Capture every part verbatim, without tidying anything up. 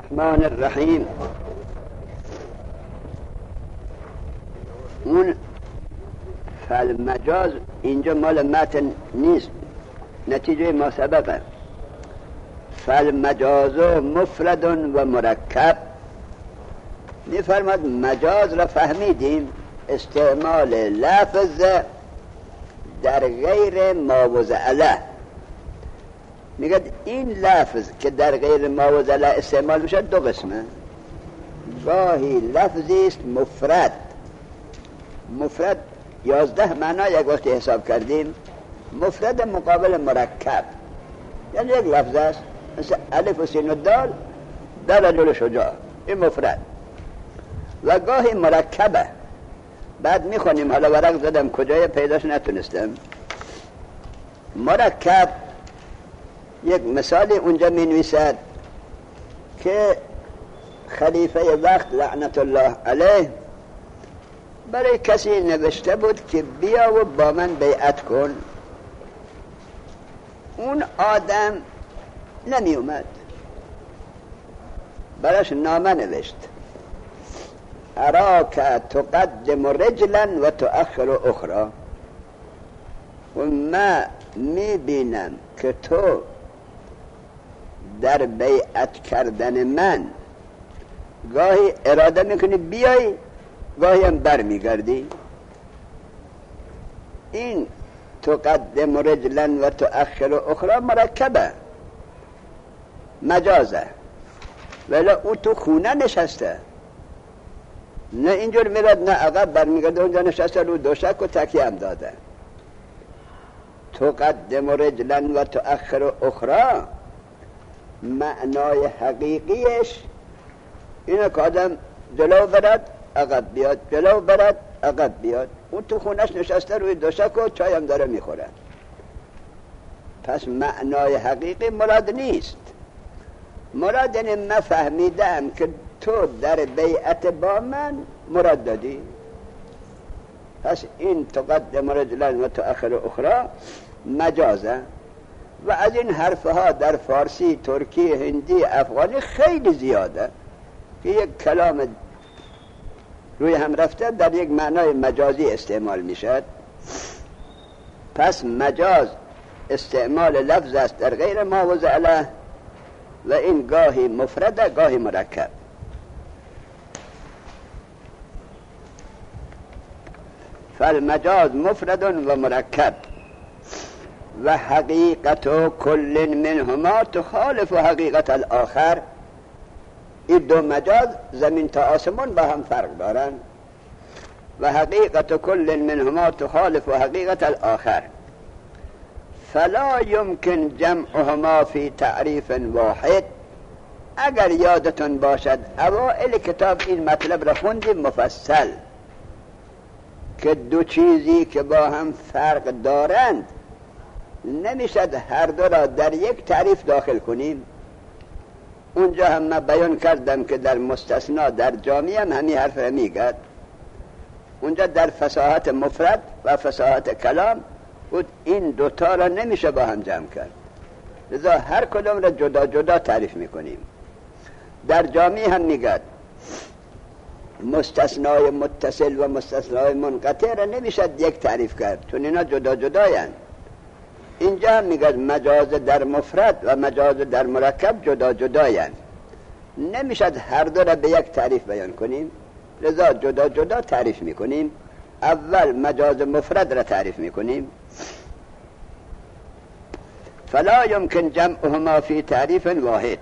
الرحمن الرحیم. اون فالمجاز اینجا مال متن نیست، نتیجه ما سبقه. فالمجاز مفرد و مرکب. میفرماد مجاز را فهمیدیم، استعمال لفظ در غیر ما وضع له. میگه این لفظ که در غیر ما وضع له استعمال میشه دو قسمه. گاهی لفظی است مفرد. مفرد یازده معنا یک وقتی حساب کردیم. مفرد مقابل مرکب، یعنی یک لفظ است مثل الف و سین و دال در رجل شجاع، این مفرد. و گاهی مرکبه. بعد میخونیم، حالا ورق زدم کجای پیداش نتونستم. مرکب یک مثالی اونجا می نویسد که خلیفه وقت لعنت الله علیه برای کسی نوشته بود که بیا و با من بیعت کن. اون آدم نمی اومد، براش نامه نوشت: اراک تقدم رجلا و تؤخر اخرى. و من می بینم که تو در بیعت کردن من گاهی اراده میکنی بیای، گاهی هم بر میگردی. این تقدم رجلا و تؤخر اخرى مرکبه، مجازه. ولی او تو خونه نشسته، نه اینجور میرد نه عقب برمیگرده، اونجا نشسته رو دوشک و تکیه هم داده. تقدم رجلا و تؤخر اخرى معنای حقیقیش اینه که آدم جلو برد عقب بیاد، جلو برد عقب بیاد. اون تو خونش نشسته روی دوشک و چای هم داره میخوره. پس معنای حقیقی مراد نیست. مراد یعنی من فهمیدم که تو در بیعت با من مراد دادی. پس این تقدم رجلا و تؤخر اخرى مجازه. و از این حرفها در فارسی، ترکی، هندی، افغانی خیلی زیاده که یک کلام روی هم رفته در یک معنای مجازی استعمال میشد. پس مجاز استعمال لفظ است در غیر ما وضع له و این گاهی مفرد گاهی مرکب. فالمجاز مفرد و مرکب و حقیقت کل منهما تخالف حقیقت الاخر. این دو مجاز زمین تا آسمان با هم فرق دارن. و حقیقت کل منهما تخالف حقیقت الاخر، فلا يمكن جمعهما في تعریف واحد. اگر یادتون باشد اوائل کتاب این مطلب را خوندیم مفصل، که دو چیزی که با هم فرق دارند نمیشد هر دو را در یک تعریف داخل کنیم. اونجا هم من بیان کردم که در مستثنا در جامعه هم همین حرف را میگد. اونجا در فصاحت مفرد و فصاحت کلام بود این دوتا را نمیشه با هم جمع کرد، لذا هر کدام را جدا جدا تعریف میکنیم. در جامعه هم میگد مستثنای متصل و مستثنای منقطع را نمیشد یک تعریف کرد چون اینا جدا جدایند. اینجا هم میگه مجاز در مفرد و مجاز در مرکب جدا جدایند، نمیشد هر دو را به یک تعریف بیان کنیم، لذا جدا جدا تعریف میکنیم. اول مجاز مفرد را تعریف میکنیم. فلا يمكن جمعهما في تعریف واحد.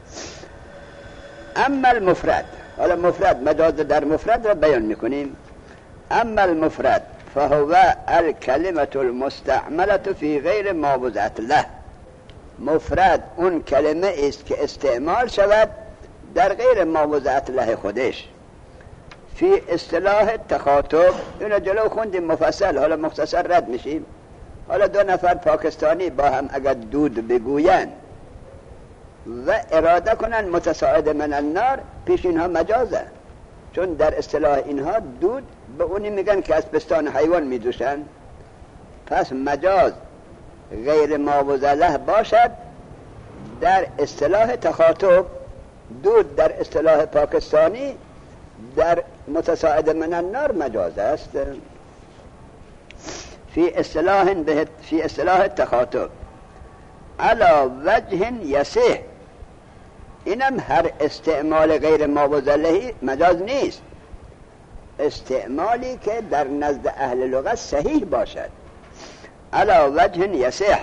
اما المفرد، حالا مفرد مجاز در مفرد را بیان میکنیم. اما المفرد فهو الكلمة المستعملة في غیر ما وضعت له. مفرد اون کلمه است که استعمال شود در غیر ما وضعت له خودش. فی اصطلاح تخاطب، اینو جلو خوندیم مفصل، حالا مختصر رد میشیم. حالا دو نفر پاکستانی با هم اگر دود بگوین و اراده کنن متصاعد من النار، پیش اینها مجازه، چون در اصطلاح اینها دود به اونی میگن که از پستان حیوان میدوشن. پس مجاز غیر ما وضع له باشد در اصطلاح تخاطب دود در اصطلاح پاکستانی در متساعد من النار مجاز است. فی اصطلاح به فی اصطلاح تخاطب علی وجه یصح، اینم هر استعمال غیر مابوزله مجاز نیست، استعمالی که در نزد اهل لغت صحیح باشد. علی وجه یصح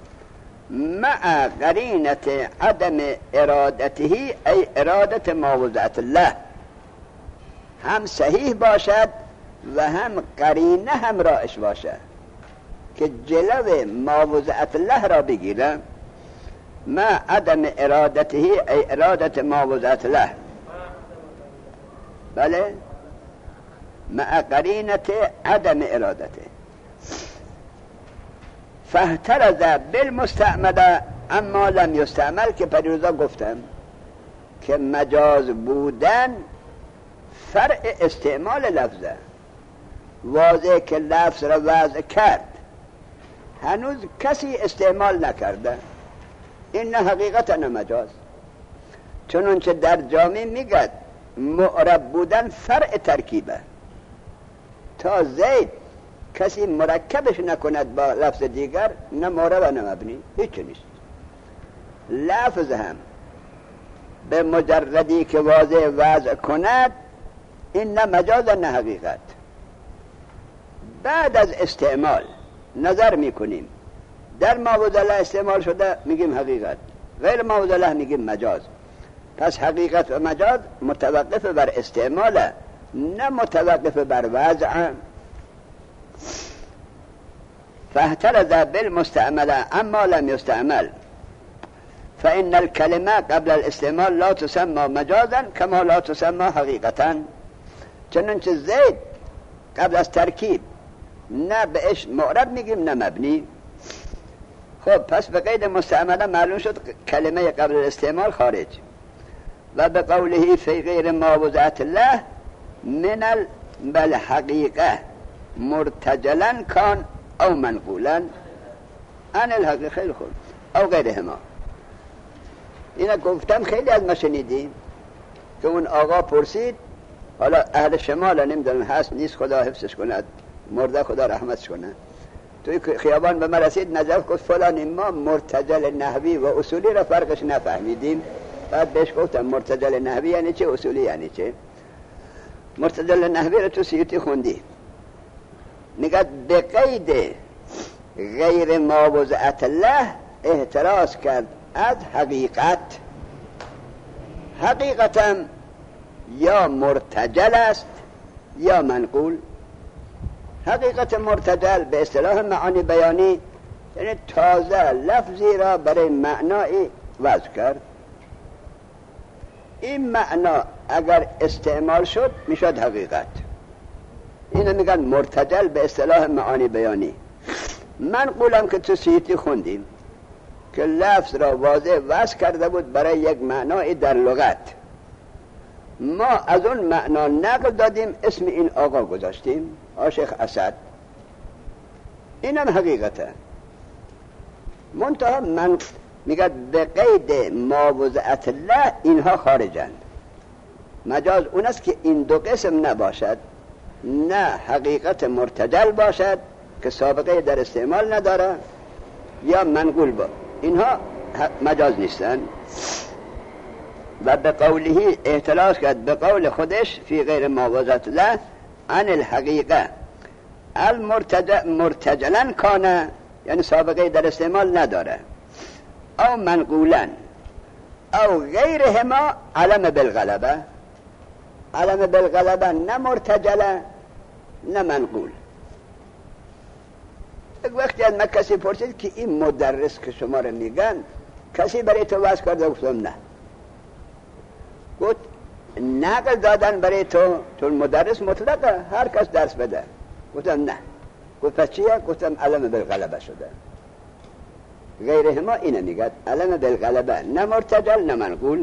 مع قرینت عدم ارادته ای ارادت ماوضعت الله، هم صحیح باشد و هم قرینه همراهش باشد که جلو ماوضعت الله را بگیره. مع عدم ارادته ای ارادت ماوضعت الله، بله، مع قرینت عدم ارادته. فاحترز بالمستعمل اما لم یستعمل، که پریروزا گفتم که مجاز بودن فرع استعمال لفظه، واضح که لفظ را وضع کرد هنوز کسی استعمال نکرده، این نه حقیقتا نه مجاز. چنانچه در جامع میگد معرب بودن فرع ترکیبه، تا زید کسی مرکبش نکند با لفظ دیگر نه معرب نه مبنی، هیچ نیست. لفظ هم به مجردی که واضح وضع کند این نه مجاز نه حقیقت. بعد از استعمال نظر میکنیم در ماوضله استعمال شده میگیم حقیقت، غیر ماوضله میگیم مجاز. پس حقیقت و مجاز متوقف بر استعماله نه متوقف بر وضع. فاحترز بالمستعمل اما لم يستعمل فإن الكلمة قبل الاستعمال لا تسمى مجازا كما لا تسمى حقیقتا. چنانچه زید قبل از ترکیب نه بهش معرب میگیم نه مبنی. خب پس به قید مستعمله معلوم شد کلمه قبل الاستعمال خارج. و به قوله فی غیر ما وضعت الله من الحقیقه مرتجلا کان او منقولا عن الحقیقه، خیلی خوب، او غیرهما. اینا گفتم خیلی از ما شنیدیم که اون آقا پرسید، حالا اهل شمال نمیدونم هست نیست، خدا حفظش کند، مرده خدا رحمتش کنه، توی خیابان به من رسید نجف گفت فلان ما مرتجل نحوی و اصولی را فرقش نفهمیدیم. بعد بهش گفتم مرتجل نحوی یعنی چه، اصولی یعنی چه؟ مرتجل نحوی را تو سیوطی خوندی، میگه به قید غیر ما وضعت الله احتراز کرد از حقیقت. حقیقتا یا مرتجل است یا منقول. حقیقت مرتجل به اصطلاح معانی بیانی یعنی تازه لفظی را برای معنایی وضع کرد. این معنا اگر استعمال شد میشد حقیقت. اینو میگن مرتجل به اصطلاح معانی بیانی. منقولم که تو سیوطی خوندیم که لفظ را واضح وضع کرده بود برای یک معنای در لغت، ما از اون معنا نقل دادیم، اسم این آقا گذاشتیم شیخ اسد، اینم حقیقته. منتها من میگه به قید ما وضعت الله اینها خارجند. مجاز اون است که این دو قسم نباشد، نه حقیقت مرتجل باشد که سابقه در استعمال نداره یا منقول با، اینها مجاز نیستن. و به قوله احتراز کرد به قول خودش فی غیر ما وضعت الله عن الحقیقه المرتجل مرتجلا کانه، یعنی سابقه در استعمال نداره، او منقولا او غیرهما علم بالغلبه. علم بالغلبه نه مرتجله نه منقول. یک وقتی از من کسی پرسید که این مدرس که شما رو میگن کسی برای تو وضع کرده؟ گفتم نه. گفت نقل دادن برای تو، چون مدرس مطلقه هر کس درس بده. گفتم نه. گفت پس چیه؟ گفتم علم بالغلبه شده. غیرهما اینه میگد علم بالغلبه نه مرتجل نه منقول.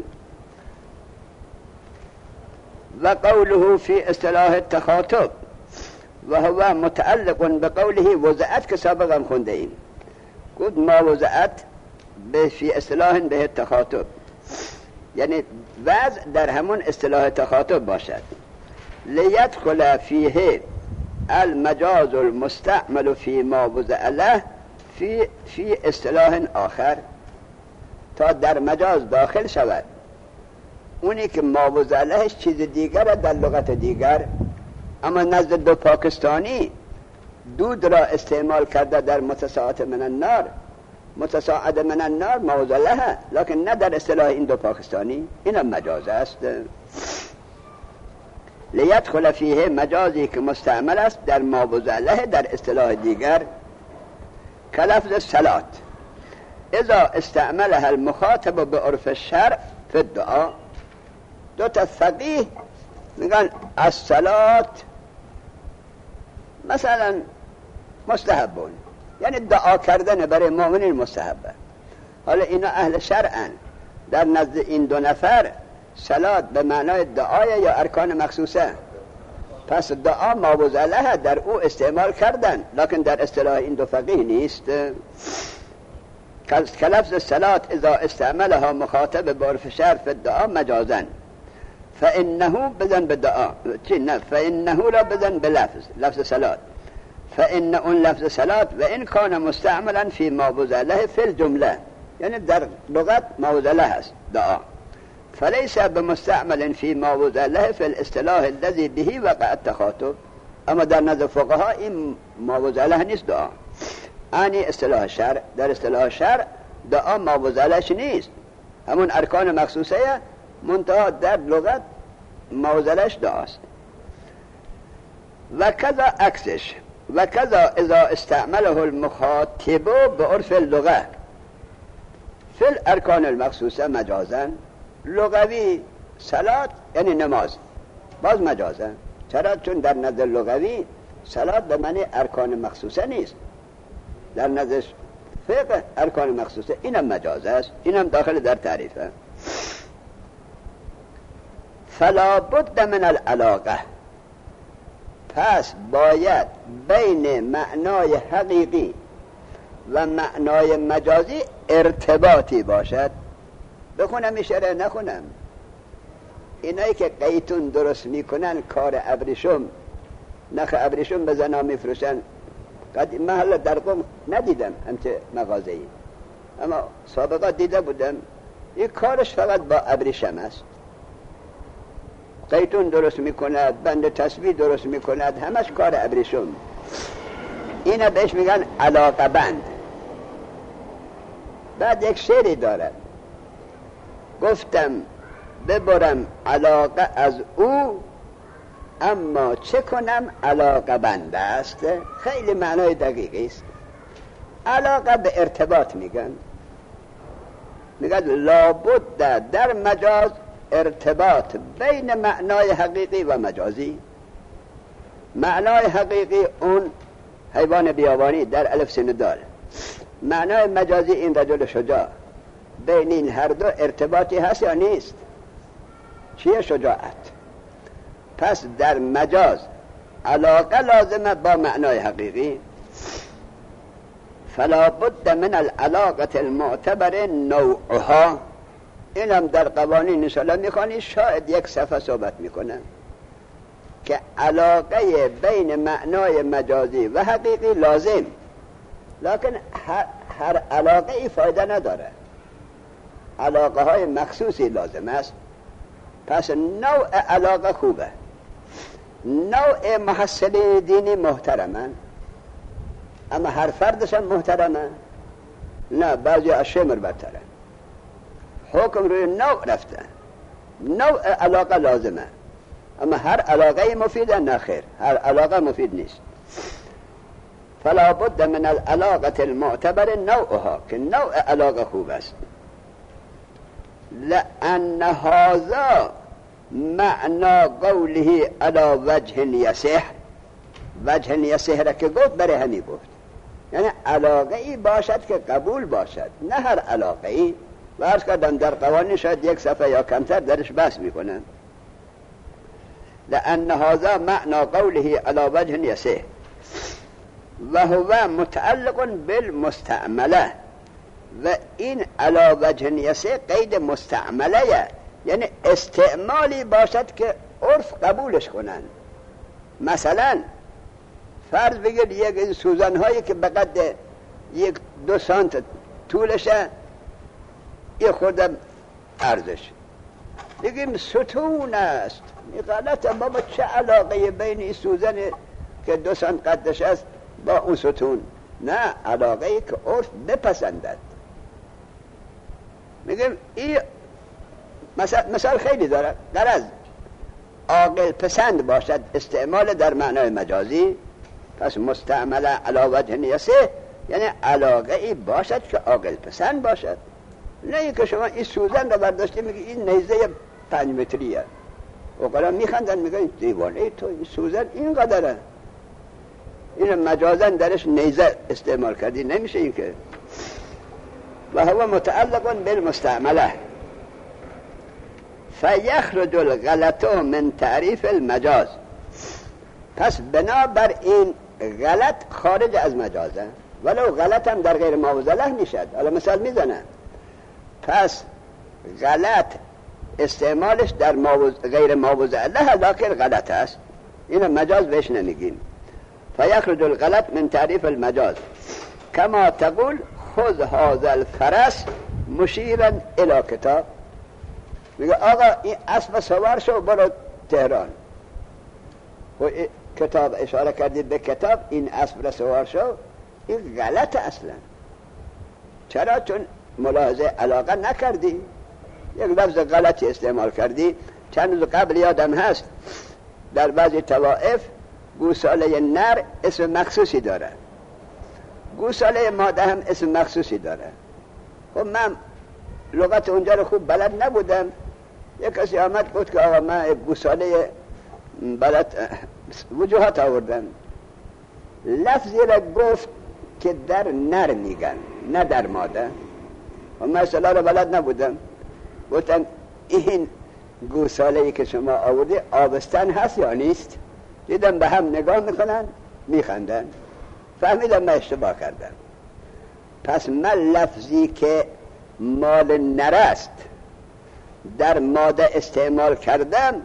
و قوله فی اصطلاح التخاطب و هو متعلق بقوله وضعت که سابقا خونده ایم. گفت ما وضعت به فی اصطلاح به التخاطب یعنی وضع در همون اصطلاح تخاطب باشد. لیدخل فیه المجاز المستعمل فی ما وضع له فی فی اصطلاح آخر، تا در مجاز داخل شود اونی که ما وضع لهش چیز دیگر در لغت دیگر، اما نزد دو پاکستانی دود را استعمال کرده در متساعد من النار، متساعد من النار ما وضع له، لکن نه در اصطلاح این دو پاکستانی. اینم مجاز است. لیدخل فیه مجازی که مستعمل است در ما وضع له در اصطلاح دیگر، کلفظ صلات اذا استعملها المخاطب بعرف الشرع فی الدعا. دو تا فقیه میگن الصلات مثلا مستحبون، یعنی دعا کردن برای مؤمنین مستحبه. حالا اینا اهل شرعن، در نزد این دو نفر صلات به معنای دعای یا ارکان مخصوصه، پس دعا ما وضع له در او استعمال کردن، لکن در اصطلاح این دو فقیه نیست. کلفظ صلات اذا استعملها مخاطب بعرف شرع فی الدعا مجازا، فانه بزن بدعا چی نه فانه لا بزن بلفظ لفظ صلات، فان اون لفظ صلات و ان کان مستعملا فی ما وضع له فی الجمله، یعنی در لغت ما وضع له است دعا، فلیس بمستعمل فی ما وضع له فی الاصطلاح الذي به وقع التخاطب. اما در نزد فقها این ما وضع له نیست دعا، یعنی اصطلاح شرع، در اصطلاح شرع دعا ما وضع لهش نیست، همون ارکان مخصوصه منتها در لغت ما وضع لهش دعاست. و کذا عکسش، و کذا اذا استعمله المخاطب بعرف اللغه فی الارکان المخصوصه مجازا. لغوی صلات یعنی نماز، باز مجازه. چرا؟ چون در نظر لغوی صلات به معنی ارکان مخصوصه نیست، در نظر فقه ارکان مخصوصه، اینم مجاز است، اینم داخل در تعریفه. فلا بد من العلاقه، پس باید بین معنای حقیقی و معنای مجازی ارتباطی باشد. بخونم اشاره نخونم، اینایی که قیتون درست میکنن کار ابریشم، نخ ابریشم به زنا میفروشن، قد محل در قم ندیدم همچه مغازه‌ای، اما سابقا دیده بودم. این کارش فقط با ابریشم است، قیتون درست میکند، بند تسبیح درست میکند، همش کار ابریشم. اینا بهش میگن علاقه بند. بعد یک شعری دارد، گفتم ببرم علاقه از او اما چه کنم علاقه بند است. خیلی معنای دقیقی است. علاقه به ارتباط میگن، میگن لابد در مجاز ارتباط بین معنای حقیقی و مجازی. معنای حقیقی اون حیوان بیابانی در الف سین دال، معنای مجازی این رجل شجاع. بین این هر دو ارتباطی هست یا نیست؟ چیه شجاعت؟ پس در مجاز علاقه لازمه با معنای حقیقی. فلا بد من العلاقه المعتبر نوعها. اینم در قوانین انشاءالله میخوانی، شاید یک صفحه صحبت میکنم که علاقه بین معنای مجازی و حقیقی لازم، لکن هر, هر علاقه ای فایده نداره، علاقه های مخصوصی لازم است. پس نوع علاقه خوبه، نوع محصلین دینی محترمن، اما هر فردش هم محترمه؟ نه، بعضی از شمر برتره. حکم روی نوع رفته، نوع علاقه لازمه، اما هر علاقه مفیده؟ نه خیر، هر علاقه مفید نیست. فلا بد من العلاقه المعتبر نوعها، که نوع علاقه خوب است. لأن هذا معنى قوله على وجه یصح. وجه یصح را که گفت برای همی گفت، یعنی علاقه ای باشد که قبول باشد، نه هر علاقه ای. و عرض کردم در قوانین شاید یک صفحه یا کمتر درش بحث میکنن. لأن هذا معنى قوله على وجه یصح و هو متعلق بالمستعمله. و این على وجه یصح قید مستعمله، یعنی استعمالی باشد که عرف قبولش کنن. مثلا فرض بگیر یک این سوزن هایی که به قد یک دو سانت طولشه، یه خورده ارزش، بگیم ستون است. این غلطه بابا، چه علاقه بین این سوزن که دو سانت قدش است با اون ستون؟ نه، علاقه ای که عرف بپسندد. میگیم این مثال, مثال خیلی داره. غرض عاقل پسند باشد استعمال در معنای مجازی، پس مستعمل علی وجه نیسه، یعنی علاقه ای باشد که عاقل پسند باشد. نه این که شما این سوزن رو برداشتی میگی این نیزه پنج متریه، اوقلا میخندن میگن دیوانه تو، این سوزن اینقدره، این مجازن درش نیزه استعمال کردی، نمیشه این که. و هو متعلق بالمستعمله فیخرج الغلط من تعریف المجاز. پس بنابر این غلط خارج از مجازه، ولو غلط هم در غیر موضع له میشد. حالا مثال میزنه، پس غلط استعمالش در موضع غیر موضع له لکن غلط است، این مجاز بهش نمیگیم. فیخرج الغلط من تعریف المجاز کما تقول خذ هذا الفرس مشیرا الی کتاب. میگه آقا این اسب سوار شو برو تهران، و کتاب اشاره کردید به کتاب، این اسب را سوار شو، این غلط اصلا. چرا؟ چون ملاحظه علاقه نکردی، یک لفظ غلطی استعمال کردی. چند روز قبل یادم هست در بعضی طوائف گوساله نر اسم مخصوصی داره، گوساله ماده هم اسم مخصوصی داره. خب من لغت اونجا رو خوب بلد نبودم، یک کسی آمد گفت که آقا من گوساله بلد وجوهات آوردن، لفظی را گفت که در نر میگن نه در ماده، و من اصطلاح رو بلد نبودم. گفتم این گوساله‌ای که شما آوردی آبستن هست یا نیست؟ دیدم به هم نگاه میکنن میخندن، فهمیدم من اشتباه کردم. پس من لفظی که مال نرست در ماده استعمال کردم،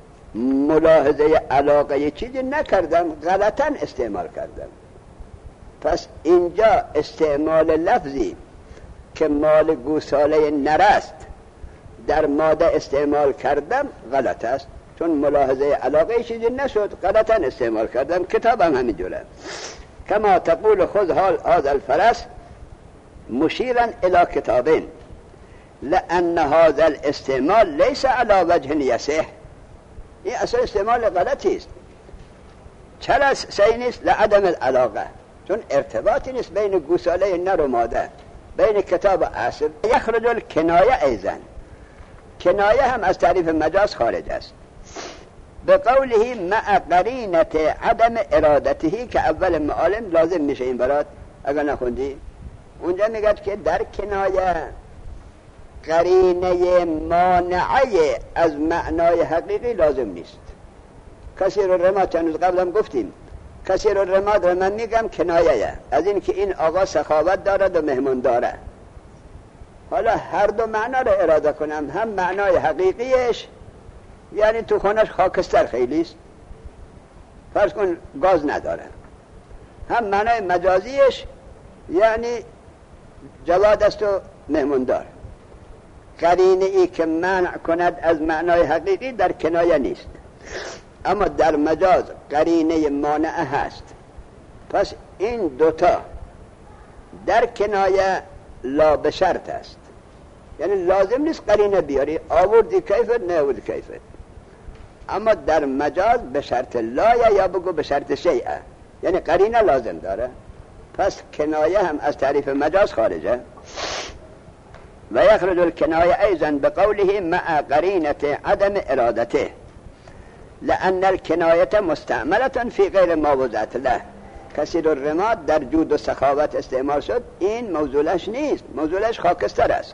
ملاحظه علاقه چیزی نکردم، غلطاً استعمال کردم. پس اینجا استعمال لفظی که مال گوساله نرست در ماده استعمال کردم غلط است، چون ملاحظه علاقه چیزی نشد، غلطاً استعمال کردم. کتابم همین جوره. کما تقول خذ حال هذا الفرس مشیرا الی کتابین لأن هذا الاستعمال لیس علی وجه یصح. این اصلا استعمال غلطی است. چرا صحیح نیست؟ لعدم العلاقه، چون ارتباطی نیست بین گوساله نر و ماده، بین کتاب و اسب. یخرج الکنایه ایضا، کنایه هم از تعریف مجاز خارج است. به قوله مع قرینت عدم ارادته که اول معالم لازم میشه این برات اگر نخوندی. اونجا میگه که در کنایه قرینه مانعه از معنای حقیقی لازم نیست. کثیر الرماد چند روز قبل هم گفتیم، کثیر الرماد رو من میگم کنایه از این که این آقا سخاوت دارد و مهمون داره. حالا هر دو معنا رو اراده کنم، هم معنای حقیقیش یعنی تو خونش خاکستر خیلی است، فرض کن گاز نداره، هم معنای مجازیش یعنی جواد است و مهمون دار. قرینه ای که منع کند از معنای حقیقی در کنایه نیست، اما در مجاز قرینه مانعه هست. پس این دوتا در کنایه لا به شرط است، یعنی لازم نیست قرینه بیاری، آوردی کیفت نه آوردی کیفت. اما در مجاز به شرط لا یا بگو به شرط شیعه، یعنی قرینه لازم داره. پس کنایه هم از تعریف مجاز خارجه. و یخرج الکنایه ایضا بقوله مع قرینت عدم ارادته لأن الکنایه مستعملة فی غیر ما وضعت له. کثیر الرماد در جود و سخاوت استعمال شد، این موضوعش نیست، موضوعش خاکستر است.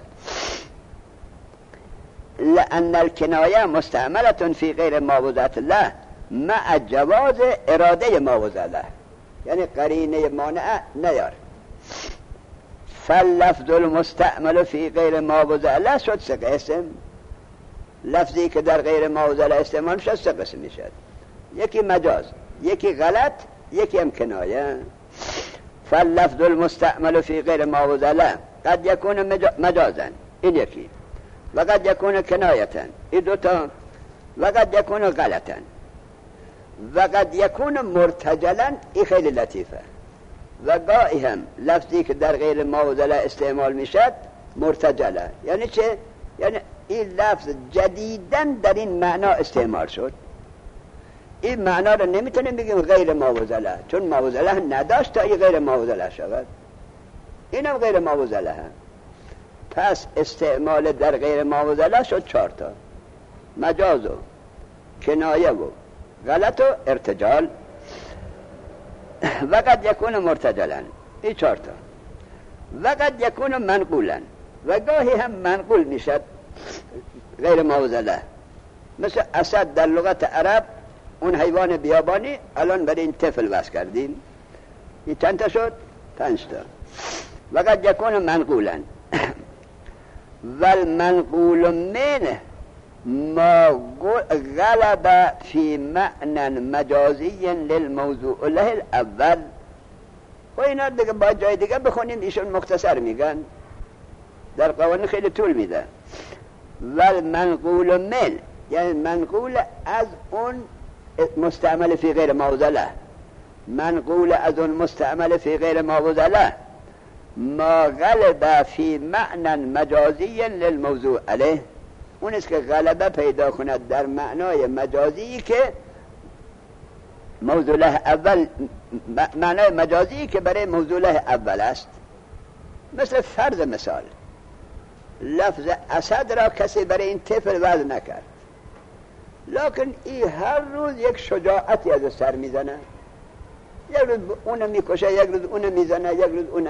لأن الکنایه مستعملة فی غیر ما وضعت له مع جواز اراده ما وضع له، یعنی قرینه مانعه نیار. فاللفظ المستعمل فی غیر ما وضع له شد سه قسم. لفظی که در غیر موضع استعمال میشه سه قسم میشد. یکی مجاز، یکی غلط، یکی هم کنایه. فاللفظ المستعمل فی غیر موضع قد یکون مجازا، این یکی، و قد یکون کنایتا، این دوتا، و قد یکون غلطا، و قد یکون مرتجلا، این خیلی لطیفه. و گاهی هم لفظی که در غیر موضع استعمال میشد مرتجله. یعنی چه؟ یعنی این لفظ جدیداً در این معنا استعمال شد. این معنا رو نمیتونیم بگیم غیر موضع، چون موضع نداشت تا این غیر موضع شود. اینم غیر موضع هم. پس استعمال در غیر موضع شد چهار تا: مجاز و کنایه و غلط و ارتجال. و قد یکون مرتجلا، این چهار تا. و قد یکون منقولا، و گاهی هم منقول میشد غیر موضع. مثل اسد در لغت عرب اون حیوان بیابانی، الان برای این طفل وصل کردیم. این چند تا شد؟ پنج تا. و قد یکون منقولا. والمنقول منه ما غلب فی معنى مجازی للموضوع له الاول. و اینا دیگه با جای دیگه بخونیم، ایشون مختصر میگن، در قوانین خیلی طول میده. والمنقول من یعنی منقول از اون مستعمل فی غیر موضع له، منقول از اون مستعمل فی غیر موضع له ما غلب فی معنى مجازی للموضوع علیه، اون است که غلبه پیدا کند در معنای مجازی که موضوع له اول، معنای مجازی که برای موضوع له اول است. مثل فرض مثال، لفظ اسد را کسی برای این طفل وضع نکرد، لکن این هر روز یک شجاعتی از سر میزنه، یک روز اونو میکشه، یک روز اونو میزنه، یک روز اونو.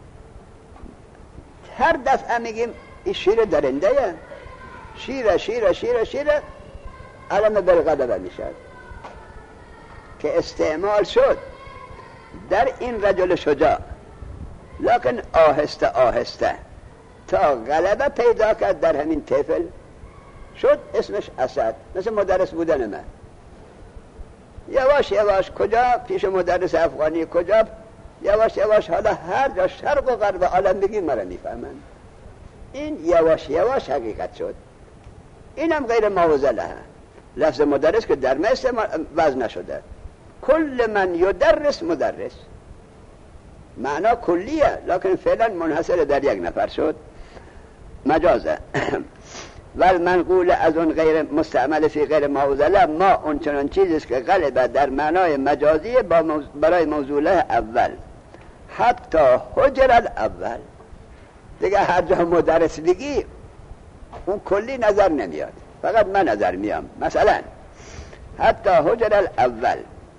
هر دفعه میگیم این شیر درنده، شیر شیر شیر شیر علم بالغلبه میشد که استعمال شد در این رجل شجاع، لکن آهسته آهسته تا غلبه پیدا کرد در همین طفل، شد اسمش اسد. مثل مدرس بودن من، یواش یواش کجا پیش مدرس افغانی، کجا یواش یواش، حالا هر جا شرق و غرب عالم بگیم مرا میفهمن. این یواش یواش حقیقت شد. اینم غیر موضع له. لفظ مدرس که در مثل وضع نشده. کل من یدرس مدرس، معنا کلیه، لکن فعلا منحصر در یک نفر شد، مجازه. والمنقول از اون غیر مستعمل فی غیر موضع له ما اون چنان چیزی است که غلبه در معنای مجازی با موضوع برای موضوع له اول، حتی حجر الاول. دیگه هر جا مدرس بگی اون کلی نظر نمیاد، فقط من نظر میام. مثلا حتی حجر الاول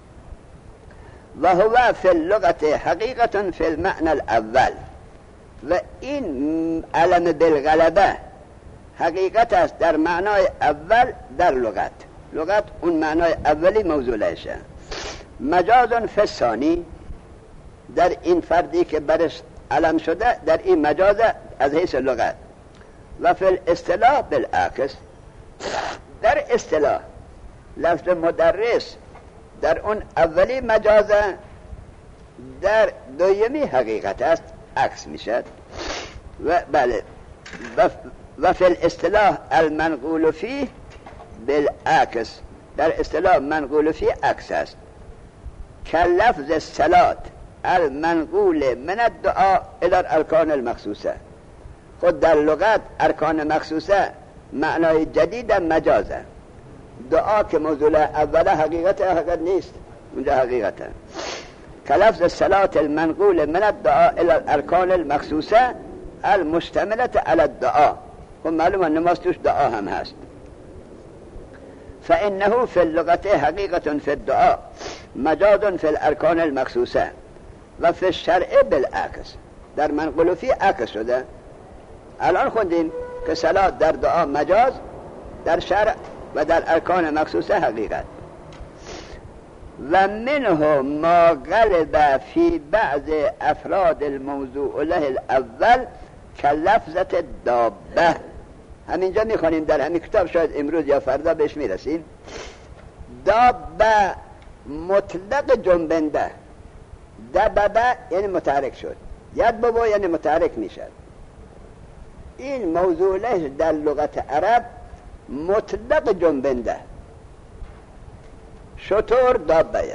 و هو فی اللغت حقیقتا فی المعنى الاول. و این علم بالغلبه حقیقت است در معنای اول در لغت. لغت اون معنای اولی موضوع لهشه. مجازن فی الثانی، در این فردی که برش علم شده در این مجاز از حیث لغت. و فی الاصطلاح بالعکس، در اصطلاح لفظ مدرس در اون اولی مجازه، در دویمی حقیقت است، عکس میشد. و بله و فی الاصطلاح المنقول فیه بالعکس، در اصطلاح منقول فیه عکس است. که لفظ الصلاة المنقول من الدعاء الى الارکان المخصوصه. خود در لغت ارکان مخصوصه معنای جدید مجازه. دعا که موضوع اوله حقیقت حقیقت نیست، اونجا حقیقته. که لفظ الصلاة المنقول من الدعاء الى الارکان المخصوصه المشتملة على الدعاء. خب معلومه نماز توش دعا هم هست. فإنه في اللغة حقيقة في الدعاء مجاز في الأركان المخصوصة. و فی الشرع بالعکس، در منقول فی عکس شده. الان خوندیم که صلاة در دعا مجاز، در شرع و در ارکان مخصوصه حقیقت. و منه ما غلب فی بعض افراد الموضوع له الاول که لفظت دابه. همینجا میخوانیم در همین کتاب، شاید امروز یا فردا بهش میرسیم. دابه مطلق جنبنده، دببه یعنی متحرک شد، ید بابا یعنی متحرک میشد. این موضوعش در لغت عرب مطلق جنبنده. شتر دابه،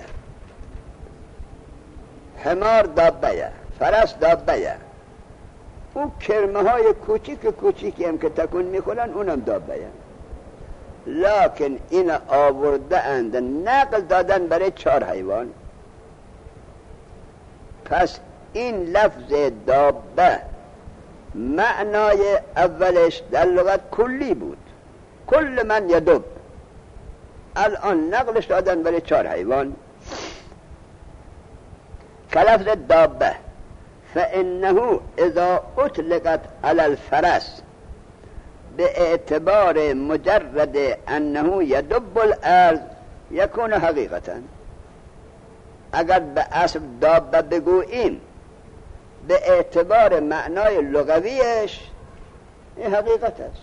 حمار دابه، فرس دابه. اون کرمه های کوچیک کوچیکی هم که تکون میخورن اونم دابه. لکن این آورده اند، نقل دادن برای چهار حیوان. پس این لفظ دابه معنای اولش در لغت کلی بود، کل من یدب. الان نقلش دادن برای چهار حیوان. کلفظ دابه فإنه اذا اطلقت على الفرس باعتبار مجرد انه يدب الارض يكون حقیقتا. اگر به اصل دابه بگوییم به اعتبار معنای لغویش این حقیقت است.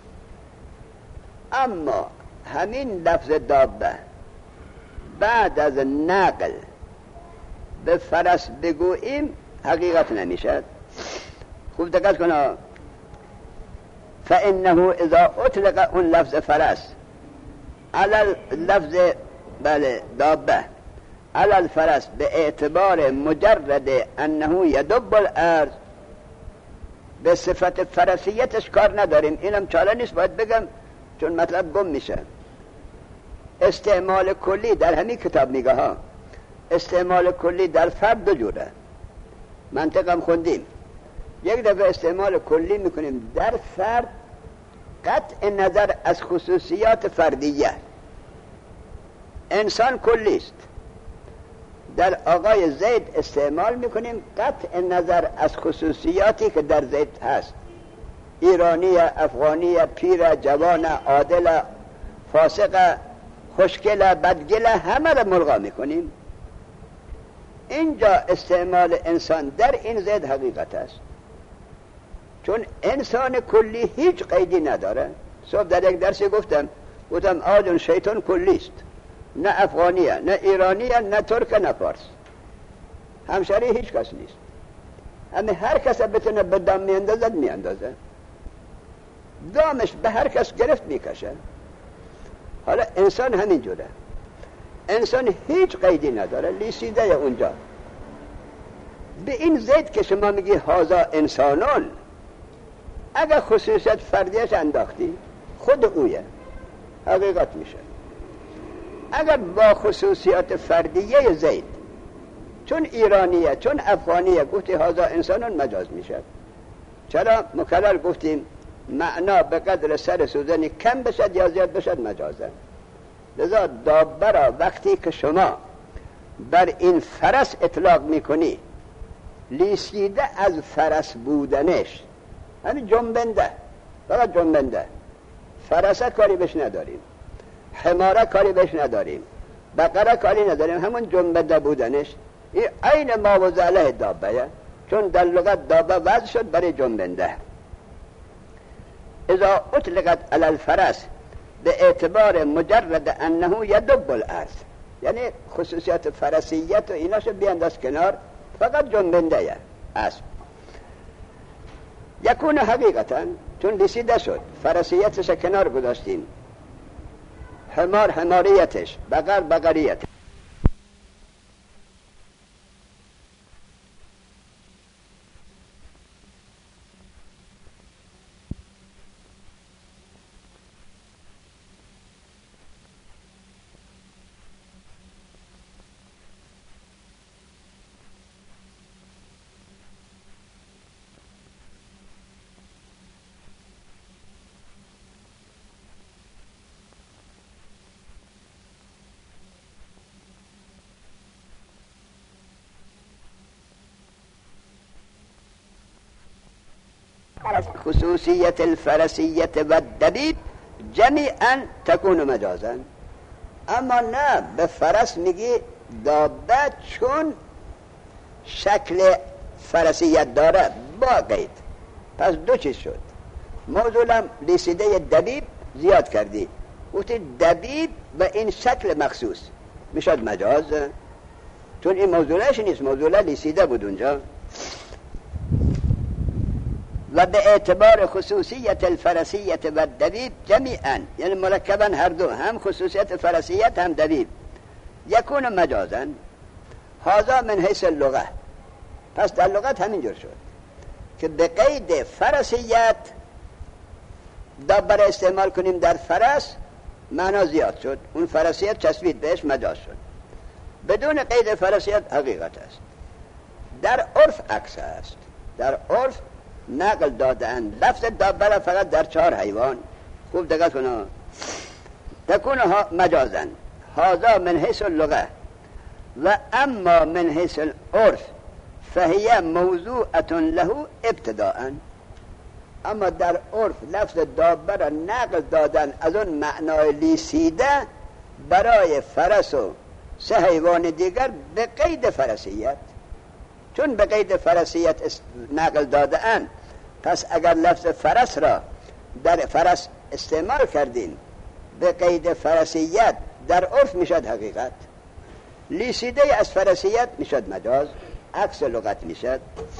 اما همین لفظ دابه بعد از نقل به فرس بگوییم حقیقت نمیشد. خوب دقت کنه. فإنه اذا اطلق اون لفظ فرس على لفظ بله دابه على الفرس به اعتبار مجرد انه يدب الارض، به صفت فرسیتش کار نداریم. اینم چاله نیست باید بگم چون مطلب گم میشه. استعمال کلی در همین کتاب میگه ها، استعمال کلی در فرد دو جوره. منطقم خوندیم. یک دفعه استعمال کلی میکنیم در فرد قطع نظر از خصوصیات فردیه. انسان کلی است. در آقای زید استعمال میکنیم قطع نظر از خصوصیاتی که در زید هست. ایرانی، افغانی، پیر، جوان، عادل، فاسق، خوشگل، بدگل، همه را ملغا میکنیم. اینجا استعمال انسان در این زید حقیقت است، چون انسان کلی هیچ قیدی نداره. صبح در یک درسی گفتم گفتم آجون شیطان کلی است، نه افغانیه، نه ایرانیه، نه ترک، نه فارس. همشری هیچ کس نیست. همه هر کس بتونه به دام میاندازد میاندازه، دامش به هر کس گرفت میکشه. حالا انسان همین جوره. انسان هیچ قیدی نداره، لیسیده اونجا. به این زید که شما میگی هازا انسانان، اگر خصوصیت فردیش انداختی خود اویه، حقیقت میشه. اگر با خصوصیات فردیه زید، چون ایرانیه، چون افغانیه، گفتی هازا انسانان، مجاز میشه. چرا؟ مکرر گفتیم معنا به قدر سر سوزنی کم بشد یا زیاد بشد مجازه. لذا دابه را وقتی که شما بر این فرس اطلاق میکنی، لیسیده از فرس بودنش، همین جنبنده، فقط جنبنده. فرسه کاری بهش نداریم، حماره کاری بهش نداریم، بقره کاری نداریم، همون جنبنده بودنش این عین ما وضع علیه دابه، چون در لغت دابه وضع شد برای جنبنده. اذا اطلقت علی الفرس به اعتبار مجرد انه یدب الارض، یعنی خصوصیات فرسیت و ایناشو بیانداز کنار، فقط جنبنده است. یکون حقیقتا، چون رسیده شد، فرسیتش کنار گذاشتیم، حمار حماریتش، بقر بقریتش. خصوصیت الفرسیت و الدبیب جمیعا تکون مجازا. اما نه، به فرس میگی دابه چون شکل فرسیت داره با قید. پس دو چیز شد، موضوعم لیسیده دبیب زیاد کردی، گفتی دبیب به این شکل مخصوص میشد مجاز، چون این موضوعش نیست، موضوع لیسیده بود اونجا. و به اعتبار خصوصیت الفرسیت و دبیب جمیعا، یعنی مرکبا هر دو، هم خصوصیت فرسیت هم دبیب، یکون مجازا. هذا من حیث اللغه، پس در لغت همینجور شد که به قید فرسیت دابر استعمال کنیم در فرس، معنا زیاد شد، اون فرسیت چسبید بهش مجاز شد. بدون قید فرسیت حقیقت است. در عرف عکس است. در عرف نقل دادند لفظ دابر فقط در چهار حیوان. خوب دقت کنه. تکون ها مجازن، هذا من حیث اللغه و اما من حیث العرف فهی موضوعة له ابتداء. اما در عرف لفظ دابه را نقل دادن از اون معنای لیسیده برای فرس و سه حیوان دیگر به قید فرسیت، چون به قید فرسیت نقل دادن، پس اگر لفظ فرس را در فرس استعمال کردیم به قید فرسیت، در عرف میشد حقیقت، لیسیده از فرسیت میشد مجاز، عکس لغت میشد.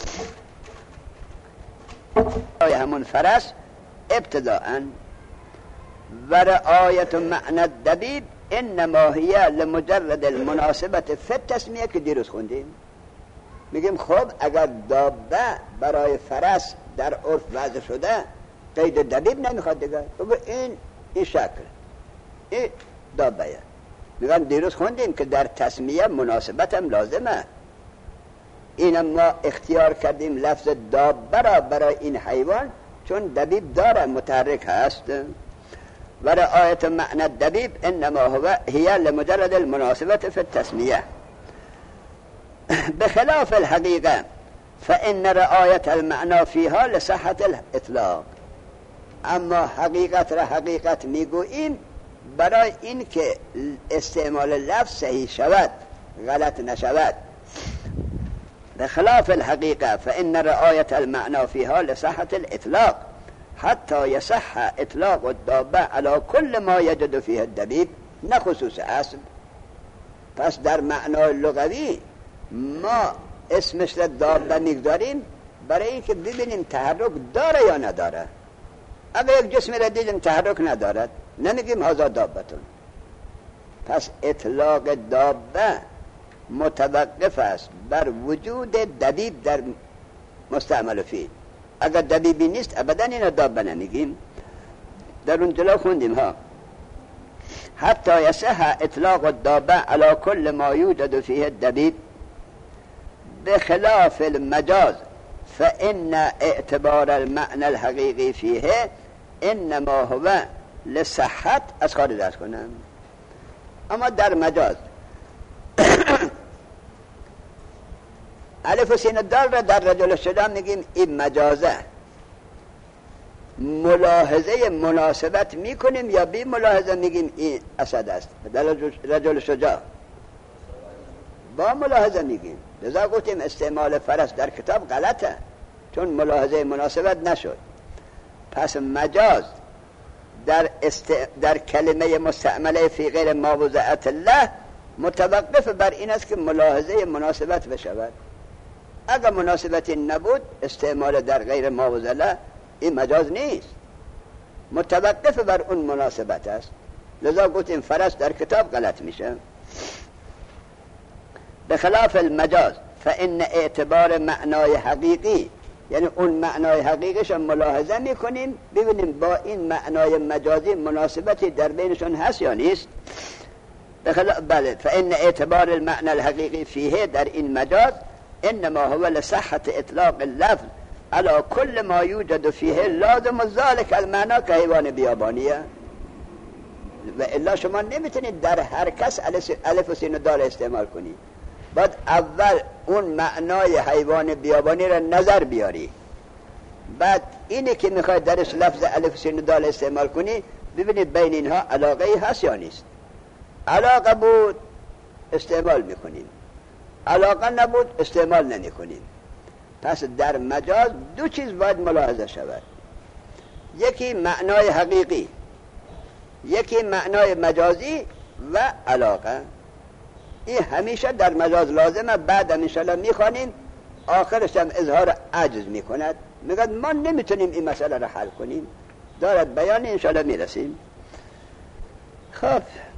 همون فرس ابتداءً. و رعایت معنی الدبیب انما هی لمجرد المناسبت فی التسمیه که دیروز خوندیم. میگیم خب اگر دابه برای فرس در عرف وضع شده قید دبیب نمیخواد دیگر، بگو این این شکل این دابه. میگن دیروز خوندیم که در تسمیه مناسبت هم لازمه، اینم ما اختیار کردیم لفظ دابه را برای این حیوان چون دبیب داره، متحرک هست. و رعایت معنی الدبیب انما هو هي لمجرد المناسبت في التسمیه بخلاف الحقیقه فان رعایت المعنى فيها لصحة الاطلاق. اما حقیقت را حقیقت میگوییم برای این که استعمال لفظ صحیح شود، غلط نشود. بخلاف الحقيقة فإن رعاية المعنى فيها لصحة الإطلاق حتى يصح إطلاق الدابة على كل ما يجد فيه الدبيب، نه خصوص اسم. پس در معنای لغوی ما اسمش را دابه میگذاریم برای اینکه ببینیم تحرک داره یا نداره. اگر یک جسم را دیدیم تحرک ندارد نمیگیم هذا دابتون. پس اطلاق دابه متوقف است بر وجود دبیب در مستعمل فیه. اگر دبیبی نیست ابدا این دابه نمیگیم. در اون جلو خوندیم ها حتی یصح اطلاق الدابه على كل ما یوجد فیه الدبیب بخلاف المجاز فإن اعتبار المعنى الحقيقي فيه انما هو لصحت. از خارج درس کنم. اما در مجاز الف و سین دال را در رجل شجاع میگیم این مجازه، ملاحظه مناسبت میکنیم یا بی ملاحظه میگیم این اسد است. در رجل شجاع با ملاحظه میگیم. لذا گفتیم استعمال فرس در کتاب غلطه چون ملاحظه مناسبت نشد. پس مجاز در, است... در کلمه مستعمله فی غیر ما وضعت الله متوقف بر این است که ملاحظه مناسبت بشود. اگر مناسبتی نبود استعمال در غیر ما وضع الله این مجاز نیست، متوقف بر اون مناسبت است. لذا گفتیم فرس در کتاب غلط میشه. بخلاف المجاز فإن اعتبار معنای حقیقی، یعنی اون معنای حقیقیش ملاحظه میکنیم ببینیم با این معنای مجازی مناسبتی در بینشون هست یا نیست. بخلاف بله فإن اعتبار المعنى الحقیقی فیه در این مجاز انما هو لصحة اطلاق اللفظ على كل ما يوجد فيه لازم ذلك المعنى که حیوان بیابانیه. و الا شما نمیتونید در هر کس الف و سین و دال استعمال کنید. باید اول اون معنای حیوان بیابانی را نظر بیاری، بعد اینه که میخواید درش لفظ الف و سین و دال استعمال کنی ببینید بین اینها علاقه هست یا نیست. علاقه بود استعمال میکنیم، علاقه نبود استعمال نمی کنیم. پس در مجاز دو چیز باید ملاحظه شود. یکی معنای حقیقی، یکی معنای مجازی و علاقه. این همیشه در مجاز لازمه. بعد انشاءالله میخوانیم آخرش هم اظهار عجز میکند، میگد ما نمیتونیم این مسئله را حل کنیم. دارد بیان انشاءالله میرسیم. خب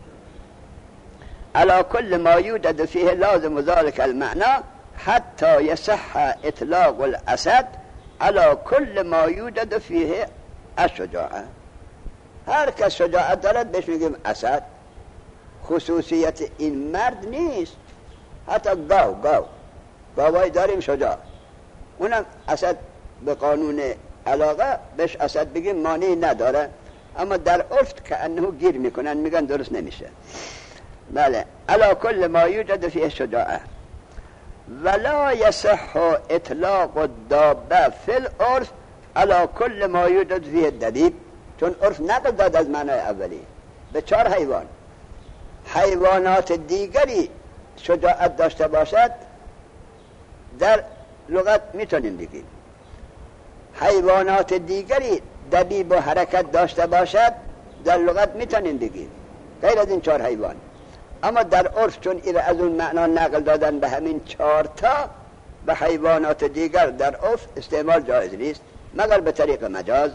علی کل ما یوجد فیه لازم ذلك المعنى حتی یصح اطلاق الاسد علی کل ما یوجد فیه الشجاعه. هر کس شجاعت دارد بهش میگیم اسد. خصوصیت این مرد نیست. حتی گاو گاو گاوای داریم شجاع، اونم اسد به قانون علاقه بهش اسد بگیم مانعی نداره، اما در عرف که انه گیر میکنن میگن درست نمیشه. بله علی کل ما یوجد فیه شجاعه ولا یصح اطلاق الدابه فی العرف علی کل ما یوجد فیه دبیب، چون عرف نقل داد از معنای اولی به چهار حیوان. حیوانات دیگری شجاعت داشته باشد در لغت میتونیم بگیم، حیوانات دیگری دبیب و حرکت داشته باشد در لغت میتونیم بگیم، غیر از این چهار حیوان. اما در عرف چون این از اون معنا نقل دادن به همین چهار تا، به حیوانات دیگر در عرف استعمال جایز نیست مگر به طریق مجاز.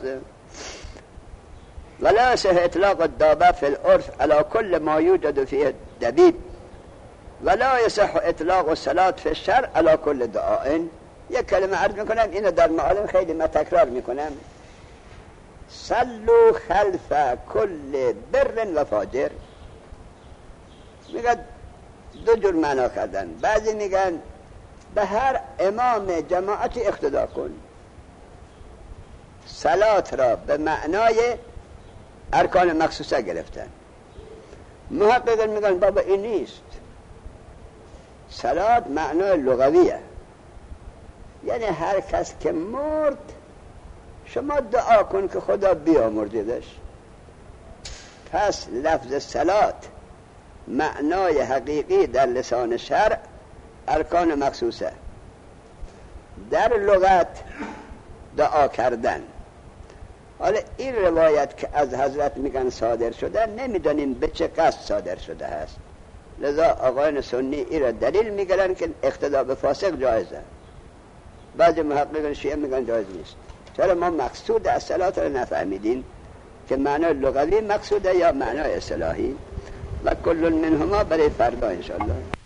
ولا يصح اطلاق الدابه في العرف على كل ما يوجد فيه دبيب ولا يصح اطلاق الصلاة في الشرع على كل دعاء. یک کلمه عرض میکنم، اینو در معالم خیلی ما تکرار میکنم. صلوا خلف كل بر و فاجر. میگن دو جور معنا کردن. بعضی میگن به هر امام جماعتی اقتدا کن. صلات را به معنای ارکان مخصوصه گرفتن. محققین میگن بابا این نیست. صلات معنای لغویه، یعنی هر کس که مرد شما دعا کن که خدا بیامرزدش. پس لفظ صلات معنای حقیقی در لسان شرع ارکان مخصوصه، در لغت دعا کردن. حالا این روایت که از حضرت میگن صادر شده، نمیدانیم به چه قصد صادر شده هست، لذا آقایان سنی این را دلیل میگرن که اقتدا به فاسق جایزه. بعضی محققین شیعه میگن جایز نیست. چرا؟ ما مقصود از صلات را نفهمیدیم که معنای لغوی مقصوده یا معنای اصطلاحی. و کل منهما برای فردا انشاءالله.